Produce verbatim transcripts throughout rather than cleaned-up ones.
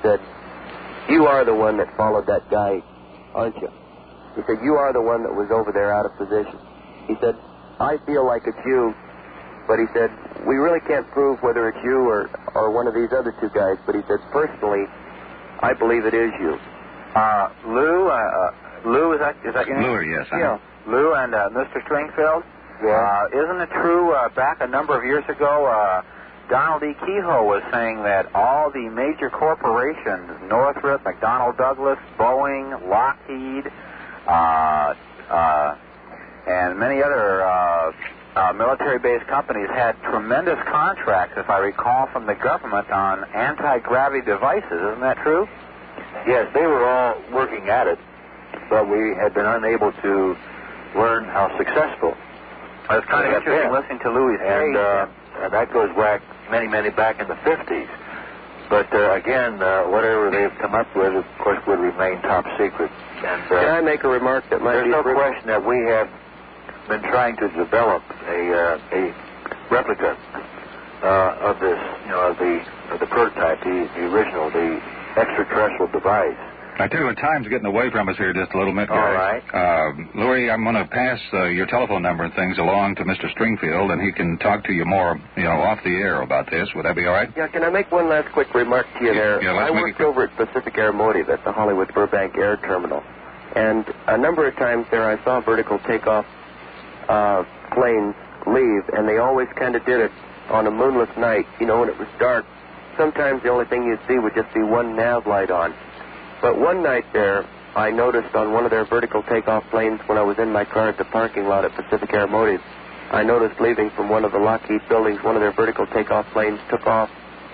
said, "You are the one that followed that guy, aren't you?" He said, "You are the one that was over there out of position." He said, "I feel like it's you." But he said, "We really can't prove whether it's you or, or one of these other two guys." But he said, "Personally, I believe it is you." Uh, Lou, uh, uh, Lou, is that, is that your name? Lou, yes. Yeah. Lou and uh, Mister Stringfield? Yeah. Uh, isn't it true uh, back a number of years ago, uh, Donald E. Kehoe was saying that all the major corporations, Northrop, McDonnell Douglas, Boeing, Lockheed, uh, uh, and many other uh, uh, military-based companies had tremendous contracts, if I recall, from the government on anti-gravity devices. Isn't that true? Yes, they were all working at it, but we had been unable to learn how successful. It was kind of interesting listening to Louis' and, uh, and that goes back many, many back in the fifties. But uh, again, uh, whatever they've come up with, of course, would remain top secret. And uh, can I make a remark that might there's be... no frivolous? question that we have been trying to develop a uh, a replica uh, of this, you know, of the of the prototype, the, the original, the extraterrestrial device. I tell you what, time's getting away from us here just a little bit, guys. All right. Uh, Louis, I'm going to pass uh, your telephone number and things along to Mister Stringfield, and he can talk to you more, you know, off the air about this. Would that be all right? Yeah, can I make one last quick remark to you there? Yeah, let's I make worked it quick. over at Pacific Aeromotive at the Hollywood Burbank Air Terminal, and a number of times there I saw vertical takeoff uh, planes leave, and they always kind of did it on a moonless night, you know, when it was dark. Sometimes the only thing you'd see would just be one nav light on. But one night there, I noticed on one of their vertical takeoff planes when I was in my car at the parking lot at Pacific Aeromotive, I noticed leaving from one of the Lockheed buildings, one of their vertical takeoff planes took off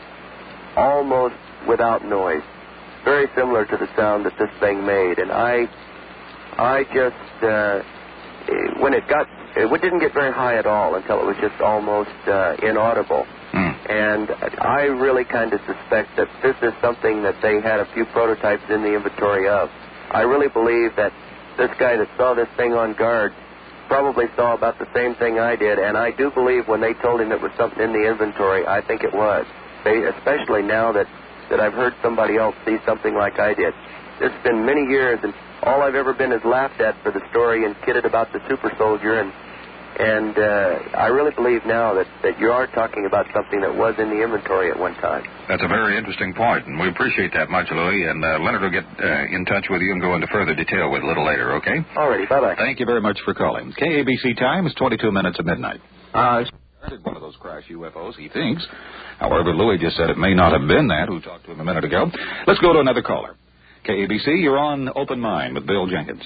almost without noise, very similar to the sound that this thing made. And I, I just, uh, when it got, it didn't get very high at all until it was just almost uh, inaudible. Mm. And I really kind of suspect that this is something that they had a few prototypes in the inventory of. I really believe that this guy that saw this thing on guard probably saw about the same thing I did, and I do believe when they told him it was something in the inventory, I think it was. They, especially now that, that I've heard somebody else see something like I did. It's been many years, and all I've ever been is laughed at for the story and kidded about the super soldier, and And uh, I really believe now that, that you are talking about something that was in the inventory at one time. That's a very interesting point, and we appreciate that much, Louis. And uh, Leonard will get uh, in touch with you and go into further detail with it a little later, okay? All righty, bye-bye. Thank you very much for calling. K A B C time is twenty-two minutes of midnight. Uh, one of those crash U F Os, he thinks. However, Louis just said it may not have been that, who talked to him a minute ago. Let's go to another caller. K A B C, you're on Open Mind with Bill Jenkins.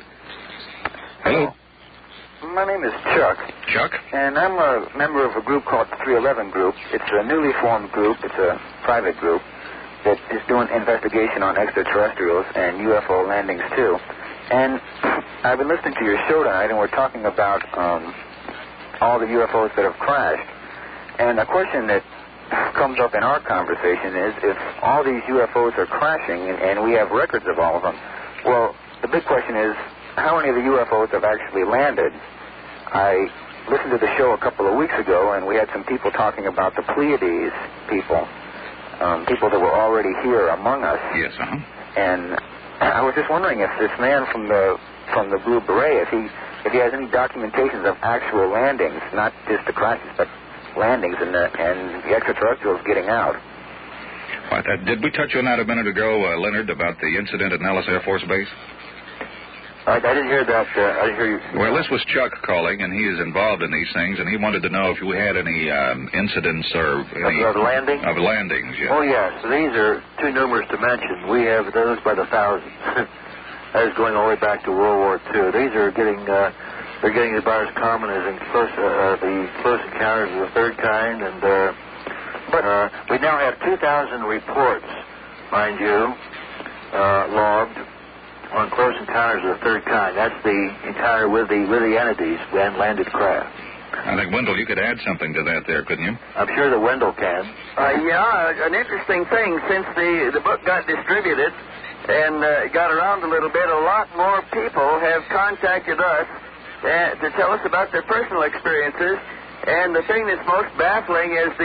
Hello. My name is Chuck. Chuck? And I'm a member of a group called the three eleven Group. It's a newly formed group. It's a private group that is doing investigation on extraterrestrials and U F O landings, too. And I've been listening to your show tonight, and we're talking about um, all the U F Os that have crashed. And a question that comes up in our conversation is if all these U F Os are crashing, and, and we have records of all of them, well, the big question is, how many of the U F Os have actually landed? I listened to the show a couple of weeks ago, and we had some people talking about the Pleiades people, um, people that were already here among us. Yes, uh-huh. And I was just wondering if this man from the from the Blue Beret, if he if he has any documentations of actual landings, not just the crashes, but landings and the, and the extraterrestrials getting out. What, uh, did we touch on that a minute ago, uh, Leonard, about the incident at Nellis Air Force Base? I, I didn't hear that. Uh, I didn't hear you. Well, this was Chuck calling, and he is involved in these things, and he wanted to know if you had any um, incidents or any... Of, of landing? Of landings, yes. Oh, yes. These are too numerous to mention. We have those by the thousands. That is going all the way back to World War Two. These are getting... Uh, they're getting about as common as in close, uh, the close encounters of the third kind, and... Uh, but uh, we now have two thousand reports, mind you, uh, logged on close encounters of the third kind. That's the entire with the with the entities and landed craft. I think, Wendell, you could add something to that there, couldn't you? I'm sure that Wendell can. Uh, yeah, an interesting thing, since the, the book got distributed and uh, got around a little bit, a lot more people have contacted us uh, to tell us about their personal experiences. And the thing that's most baffling is the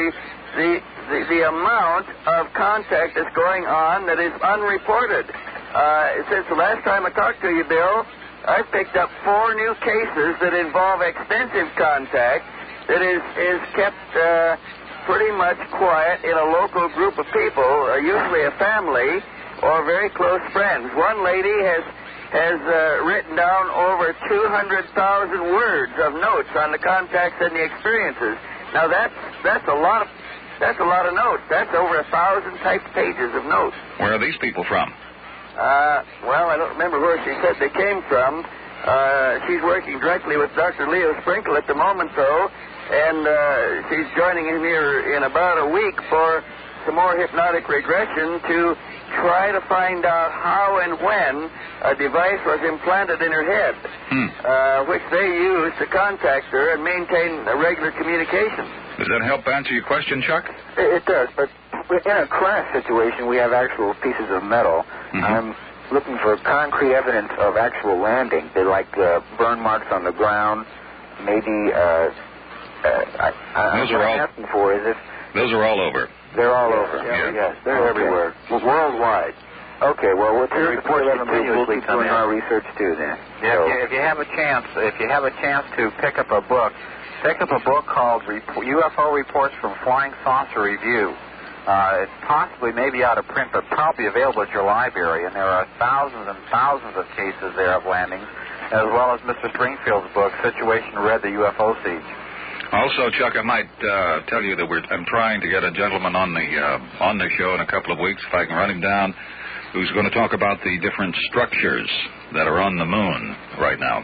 the, the, the amount of contact that's going on that is unreported. Uh, since the last time I talked to you, Bill, I've picked up four new cases that involve extensive contact that is, is kept uh, pretty much quiet in a local group of people, uh, usually a family or very close friends. One lady has has uh, written down over two hundred thousand words of notes on the contacts and the experiences. Now that's that's a lot of that's a lot of notes. That's over a thousand typed pages of notes. Where are these people from? Uh, well, I don't remember where she said they came from. Uh, she's working directly with Doctor Leo Sprinkle at the moment, though, and uh, she's joining him here in about a week for some more hypnotic regression to try to find out how and when a device was implanted in her head, hmm. uh, which they use to contact her and maintain a regular communication. Does that help answer your question, Chuck? It, it does, but in a crash situation, we have actual pieces of metal. Mm-hmm. I'm looking for concrete evidence of actual landing. They're like uh, burn marks on the ground, maybe... Uh, uh, I, I, those what are I'm all, asking for is if... Those are all over. They're all over. Yeah. Yes, they're Okay. everywhere. Well, worldwide. Okay, well, with Your the reports eleven group, we'll continuously keep come doing in. our research too then. Yeah, So- if, you, if you have a chance, if you have a chance to pick up a book, pick up a book called Rep- U F O Reports from Flying Saucer Review. Uh, it's possibly maybe out of print, but probably available at your library. And there are thousands and thousands of cases there of landings, as well as Mister Springfield's book, Situation Red, the U F O Siege. Also, Chuck, I might uh, tell you that we're, I'm trying to get a gentleman on the uh, on the show in a couple of weeks, if I can run him down, who's going to talk about the different structures that are on the moon right now.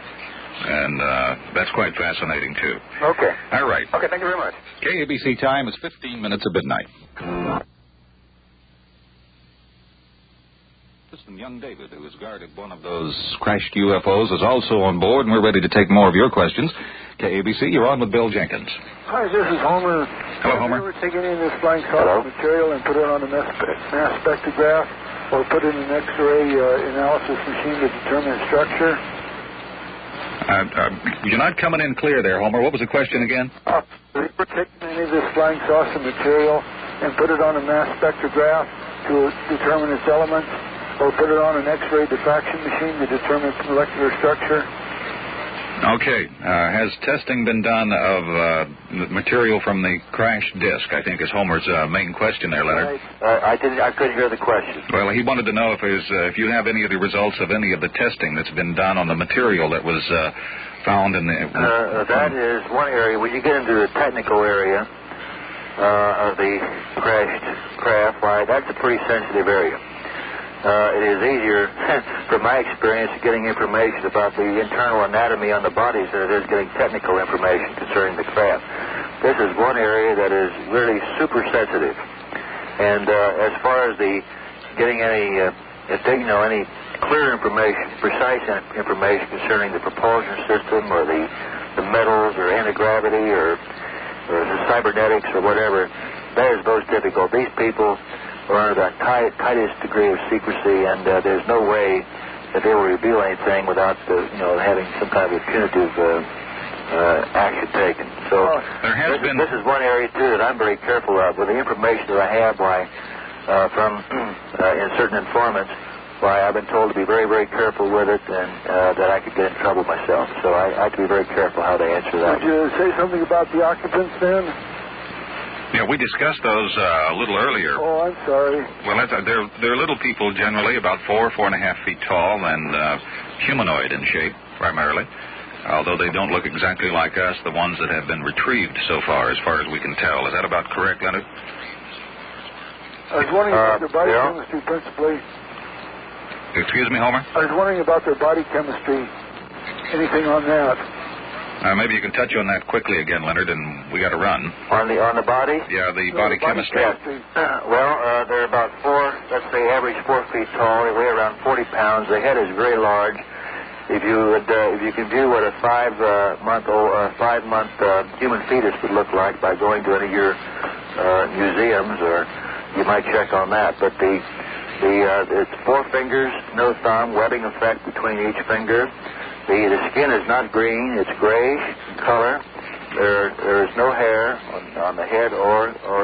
And uh, that's quite fascinating, too. Okay. All right. Okay, thank you very much. K A B C time is fifteen minutes of midnight. Listen, young David, who has guarded one of those crashed U F Os, is also on board, and we're ready to take more of your questions. K A B C, you're on with Bill Jenkins. Hi, this is Homer. Hello, Homer. Have you ever taken any of this flying saucer material and put it on a mass, mass spectrograph or put it in an X-ray uh, analysis machine to determine its structure? Uh, uh, you're not coming in clear there, Homer. What was the question again? Uh, have you ever taken any of this flying saucer material and put it on a mass spectrograph to determine its elements, or put it on an X-ray diffraction machine to determine its molecular structure? Okay. Uh, has testing been done of uh, material from the crashed disk? I think is Homer's uh, main question there, Leonard. Uh, I didn't. I couldn't hear the question. Well, he wanted to know if there's, uh, if you have any of the results of any of the testing that's been done on the material that was uh, found in the... Uh, that is one area. When you get into the technical area uh, of the crashed craft, why, that's a pretty sensitive area. Uh, it is easier, from my experience, getting information about the internal anatomy on the bodies than it is getting technical information concerning the craft. This is one area that is really super sensitive. And uh, as far as the getting any, uh, you know, any clear information, precise information concerning the propulsion system or the, the metals or anti-gravity or, or the cybernetics or whatever, that is most difficult. These people are under the tight, tightest degree of secrecy, and uh, there's no way that they will reveal anything without, uh, you know, having some kind of a punitive uh, uh, action taken. So oh, there has this, been... this is one area too that I'm very careful of. With the information that I have, why uh, from uh, in certain informants, why I've been told to be very, very careful with it, and uh, that I could get in trouble myself. So I, I have to be very careful how to answer that. Would you say something about the occupants then? Yeah, we discussed those uh, a little earlier. Oh, I'm sorry. Well, that's, uh, they're, they're little people generally, about four, four and a half feet tall, and uh, humanoid in shape, primarily. Although they don't look exactly like us, the ones that have been retrieved so far, as far as we can tell. Is that about correct, Leonard? I was wondering about Uh, their body yeah. chemistry, principally. Excuse me, Homer? I was wondering about their body chemistry. Anything on that? Uh, maybe you can touch on that quickly again, Leonard, and we got to run. On the on the body? Yeah, the No, body the body chemistry. chemistry. Uh, well, uh, they're about four, let's say average four feet tall. They weigh around forty pounds. The head is very large. If you would, uh, if you can view what a five uh, month old, uh, five month uh, human fetus would look like by going to any of your uh, museums, or you might check on that. But the the uh, it's four fingers, no thumb, webbing effect between each finger. The, the skin is not green, it's grayish in color. There, there is no hair on, on the head or, or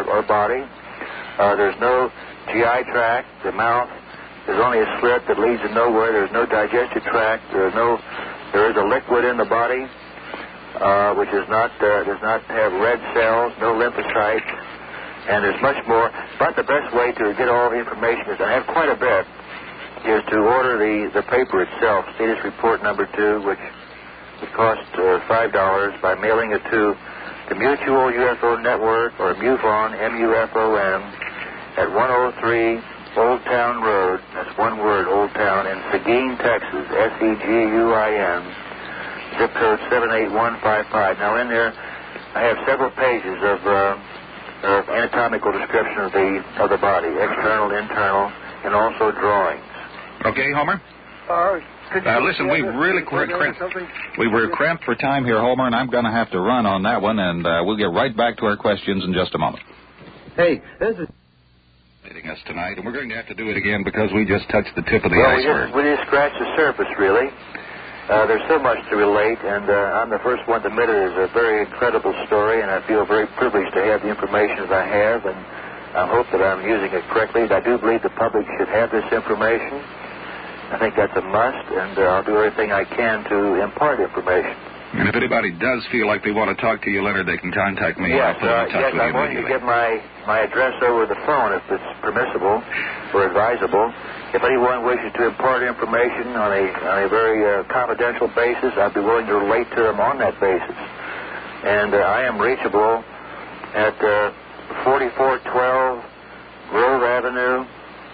Uh, there's no G I tract. The mouth is only a slit that leads to nowhere. There's no digestive tract. There's no. There is a liquid in the body, uh, which is not uh, does not have red cells, no lymphocytes, and there's much more. But the best way to get all the information is, I have quite a bit, is to order the, the paper itself, Status Report Number Two, which would cost uh, five dollars by mailing it to the Mutual U F O Network or MUFON, M U F O N, at one oh three Old Town Road. That's one word, Old Town, in Seguin, Texas, S E G U I N, zip code seven eight one five five. Now, in there, I have several pages of, uh, of anatomical description of the of the body, external, internal, and also drawings. Okay, Homer? Uh, Uh, listen, we really cr- cramped. We were cramped for time here, Homer, and I'm going to have to run on that one, and uh, we'll get right back to our questions in just a moment. Hey, this is us tonight, and we're going to have to do it again because we just touched the tip of the well, iceberg. We just, we just scratched the surface, really. Uh, there's so much to relate, and uh, I'm the first one to admit it is a very incredible story, and I feel very privileged to have the information that I have, and I hope that I'm using it correctly. I do believe the public should have this information. I think that's a must, and uh, I'll do everything I can to impart information. And if anybody does feel like they want to talk to you, Leonard, they can contact me. Yes, I'll put them in uh, touch yes with I'm you going to immediately. give my, my address over the phone if it's permissible or advisable. If anyone wishes to impart information on a, on a very uh, confidential basis, I'd be willing to relate to them on that basis. And uh, I am reachable at uh, forty-four twelve Grove Avenue,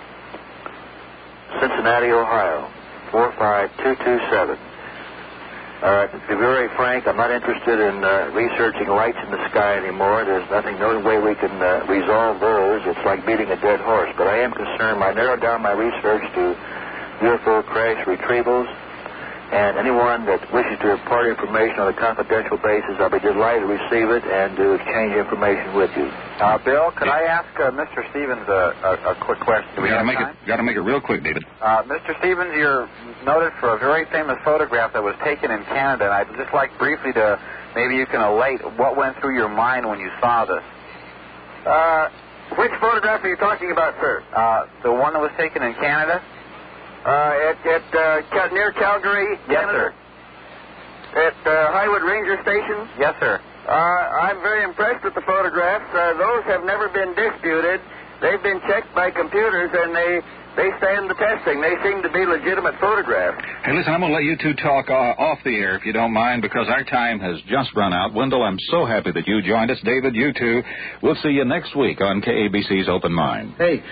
Cincinnati, Ohio, four five two two seven. Uh, to be very frank, I'm not interested in uh, researching lights in the sky anymore. There's nothing, no way we can uh, resolve those. It's like beating a dead horse. But I am concerned. I narrowed down my research to U F O crash retrievals. And anyone that wishes to impart information on a confidential basis, I'll be delighted to receive it and to exchange information with you. Uh, Bill, could I ask uh, Mister Stevens a, a, a quick question? Do we got to have make time? it. Got to make it real quick, David. Uh, Mister Stevens, you're noted for a very famous photograph that was taken in Canada, and I'd just like briefly to maybe you can elate what went through your mind when you saw this. Uh, which photograph are you talking about, sir? Uh, the one that was taken in Canada. Uh, at at uh, Cal- near Calgary, Yes, Canada? sir. At uh, Highwood Ranger Station? Yes, sir. Uh, I'm very impressed with the photographs. Uh, those have never been disputed. They've been checked by computers, and they, they stand the testing. They seem to be legitimate photographs. Hey, listen, I'm going to let you two talk uh, off the air, if you don't mind, because our time has just run out. Wendell, I'm so happy that you joined us. David, you too. We'll see you next week on K A B C's Open Mind. Hey.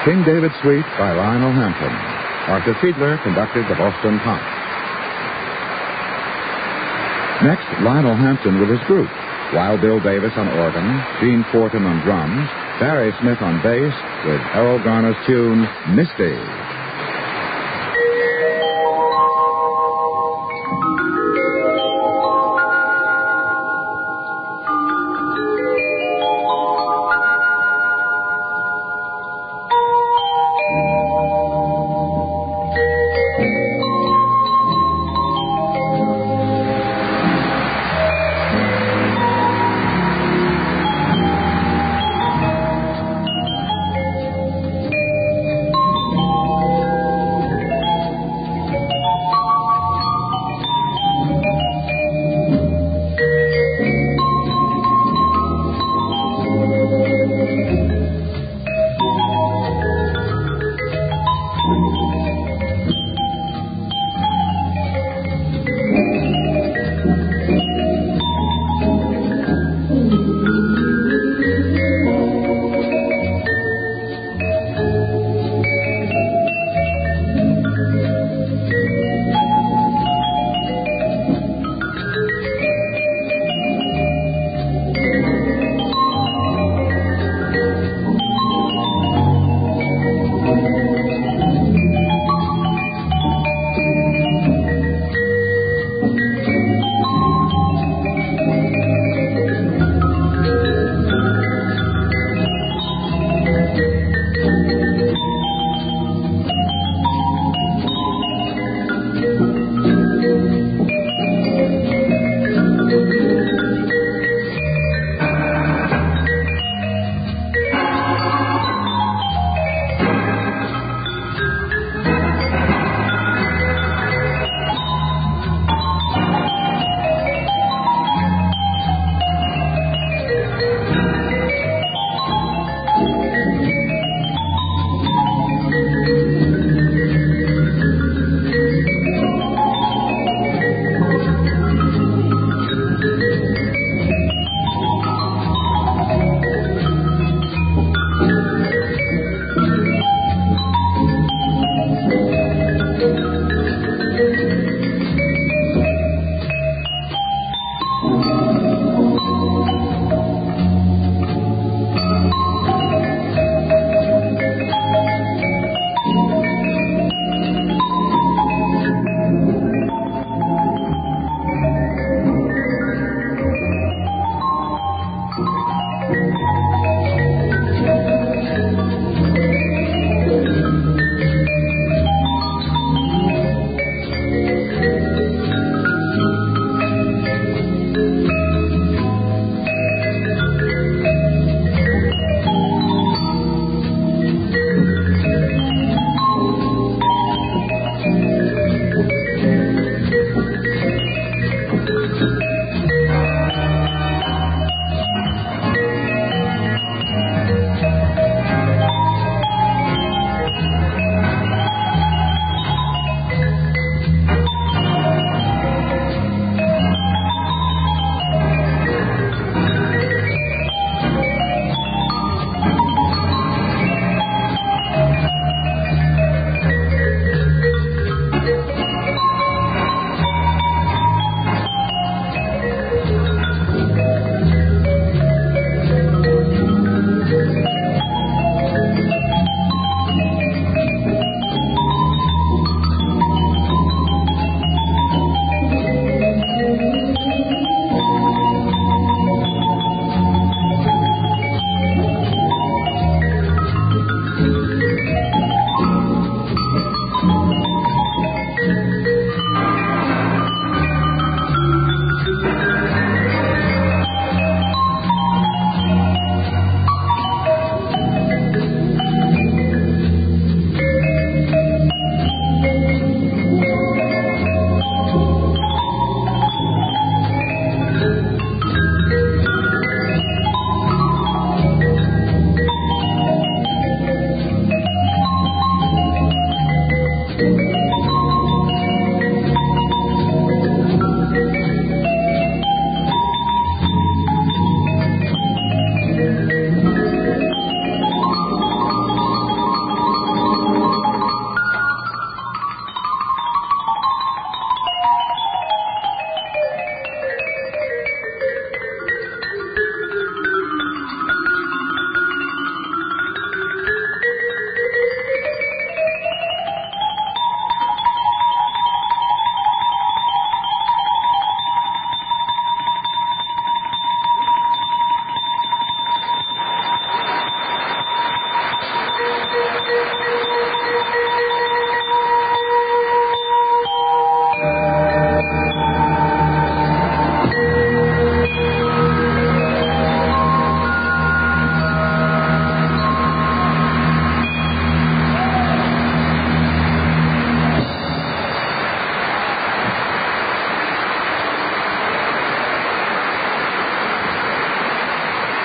King David Suite by Lionel Hampton. Arthur Fiedler conducted the Boston Pop. Next, Lionel Hampton with his group. Wild Bill Davis on organ, Gene Fortin on drums, Barry Smith on bass, with Errol Garner's tune, Misty.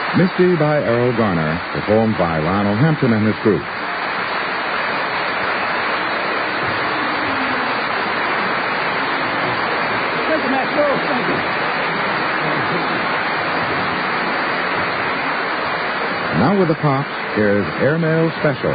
Misty by Errol Garner, performed by Lionel Hampton and his group. Now with the Pops, here's Airmail Special.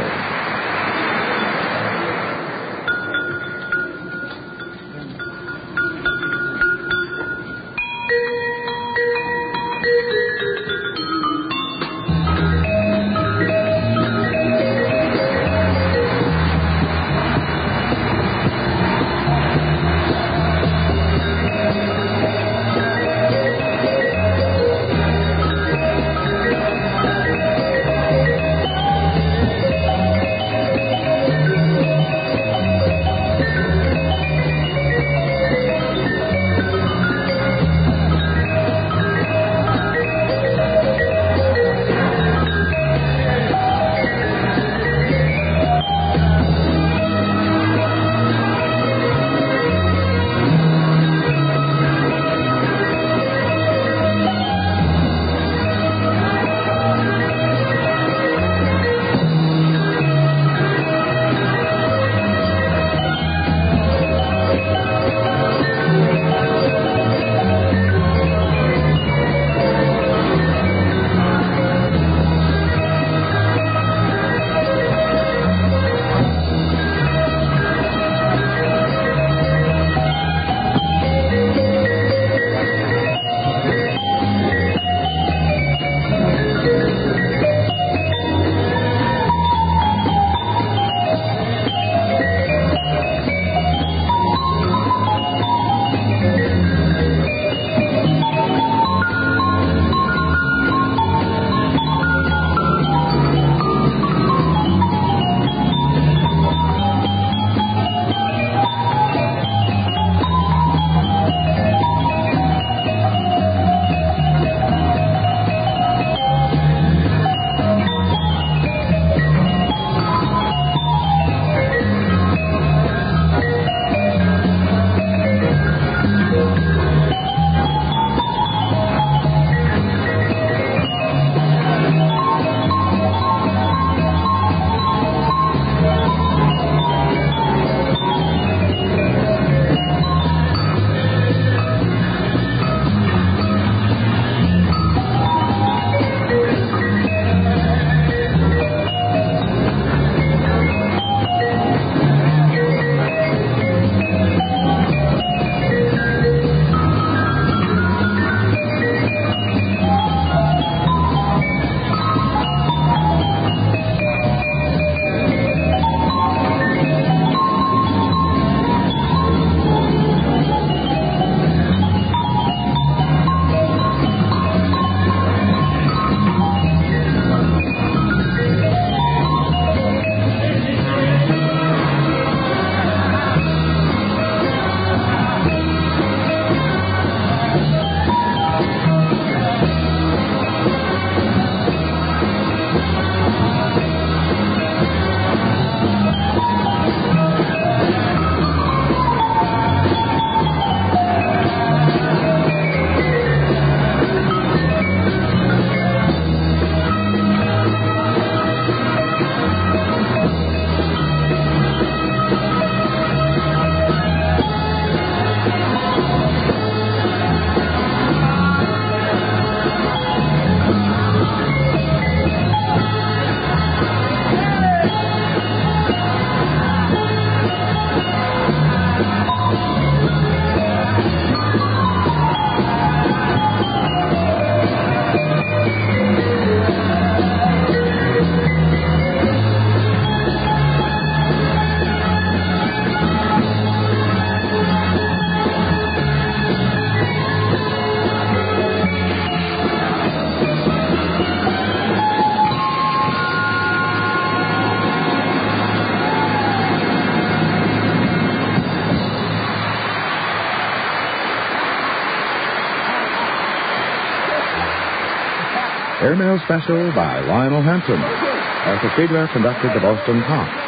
Airmail Special by Lionel Hampton. Arthur Fiedler conducted the Boston Pops.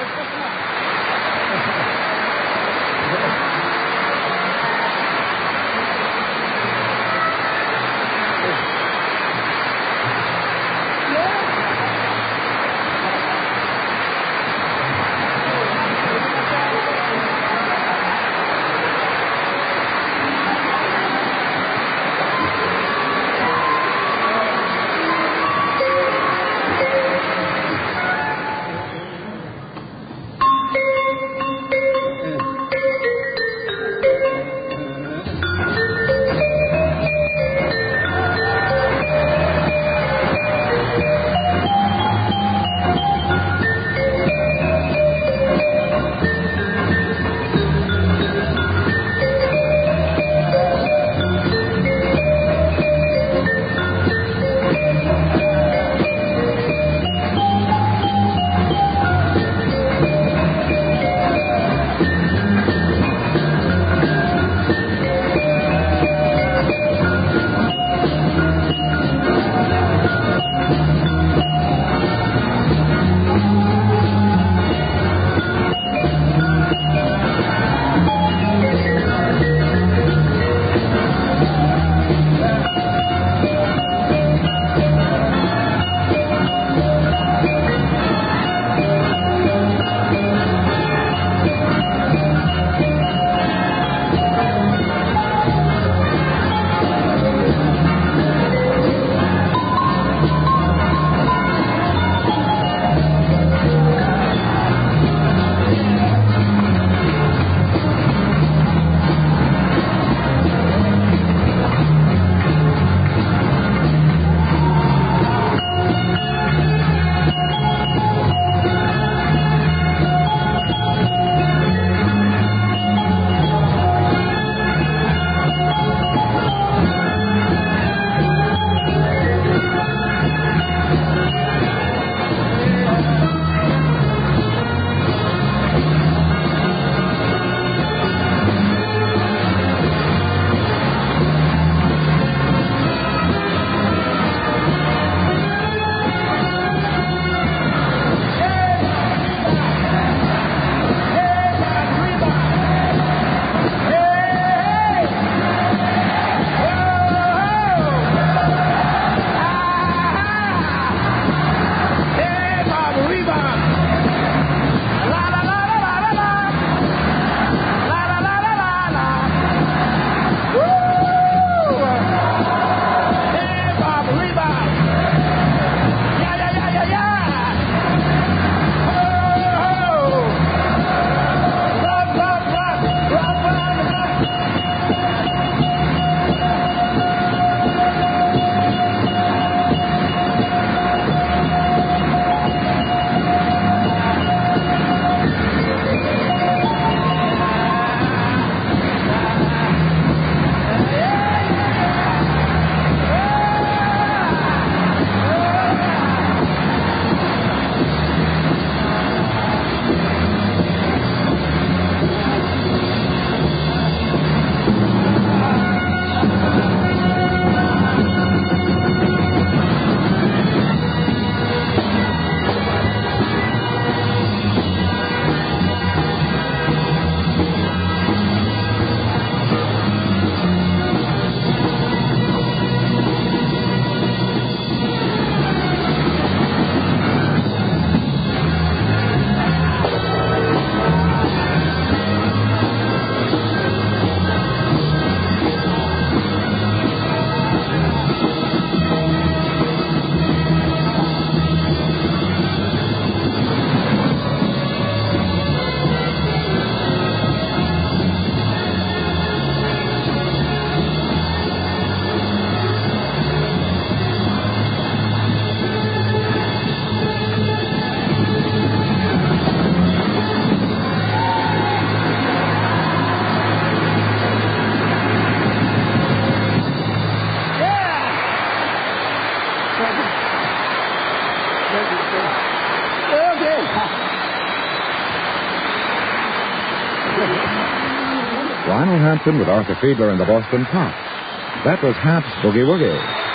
Lionel Hampton with Arthur Fiedler and the Boston Pops. That was Hamp's Boogie Woogie.